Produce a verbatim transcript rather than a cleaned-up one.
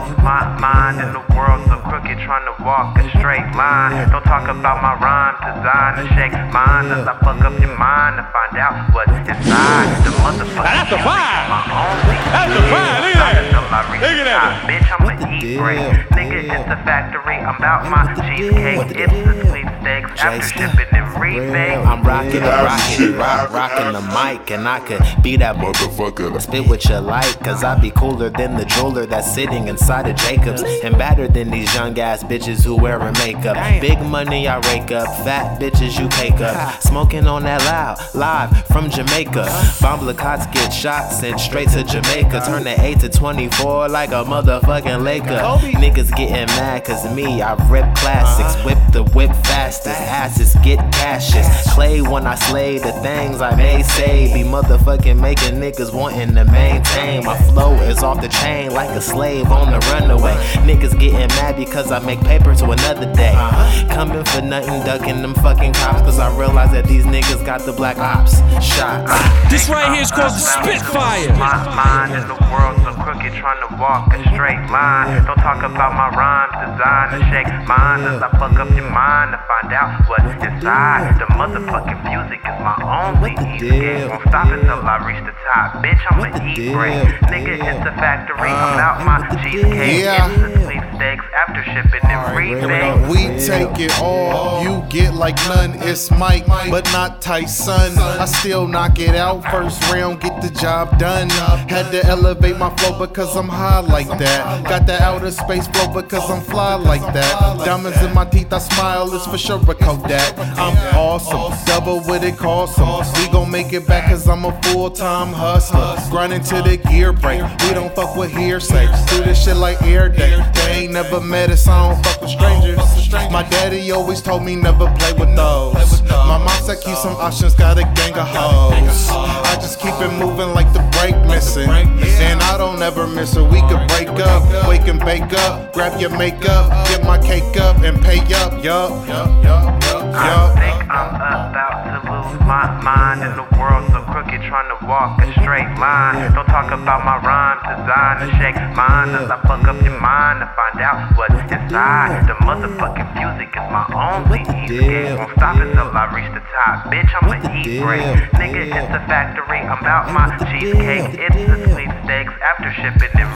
lose my mind in the world so crooked, trying to walk a straight line. Don't talk about my rhyme design to shake mine as I fuck up your mind to find out what's inside. The motherfucker. That's a fire. My only That's a fire. Look at that. Look at that. Bitch, I'm a eat break. Nigga, it's a factory. I'm about my cheesecake. It's the sweepstakes after shipping and rebate. I'm rocking it, rocking it, rock, rocking the mic, and I could be that motherfucker. Spit what you like, cause I be cooler than the jeweler that's sitting inside of Jacobs, and badder than these young ass bitches who wearing makeup. Big money I rake up, fat bitches you cake up. Smoking on that loud, live from Jamaica. Bomb-la-cots get shot, sent straight to Jamaica. Turn the eight to twenty-four like a motherfucking Laker. Niggas getting mad cause me, I rip classics. Whip the whip fastest, asses get cashes. Clay when I slay the things I may say. Be motherfucking making niggas wanting to maintain. My flow is off the chain like a slave on the runaway. Niggas getting mad because I make paper to another day. Coming for nothing, ducking them fucking cops, cause I realize that these niggas got the black ops shot. This right here is called the Spitfire. My mind in the world so crooked, trying to walk a straight line. Don't talk about my rhyme design to shake mine as I fuck up your mind to find out what's inside. The motherfucking music is my only escape. Won't stop until I reach the top. Bitch, I'm a eat break. Nigga, it's a factory. I'm out my cheesecake. Yeah. It's the sweepstakes after shipping and rebate. We take it all, you get like none. It's Mike, but not Tyson. I still knock it out. First round, get the job done. Had to elevate my flow because I'm high like that. Got the outer space flow because I'm fly like that. Diamonds in my teeth, I smile, it's for sure a Kodak. I'm awesome, double what it costs some. We gon' make it back cause I'm a full-time hustler. Grinding to the gear break, we don't fuck with hearsay. Do this shit like air day. They ain't never met us, I don't fuck with strangers. My daddy always told me never play with those. My mom said keep some options, got a gang of hoes. I just keep it moving like the brake missing, and I don't ever miss her. We could break up, wake and bake up, grab your makeup, get my cake up and pay up. Yup, yup, yup, I think I'm about to lose my mind in the world so crooked, trying to walk a straight line. Don't talk about my rhyme design to shake mine as I fuck up your mind to find out what's inside. The motherfucking music is my only escape. Won't stop until I reach the top. Bitch, I'm a eat break. Nigga, it's a factory. I'm about my cheesecake. It's the sweepstakes after shipping and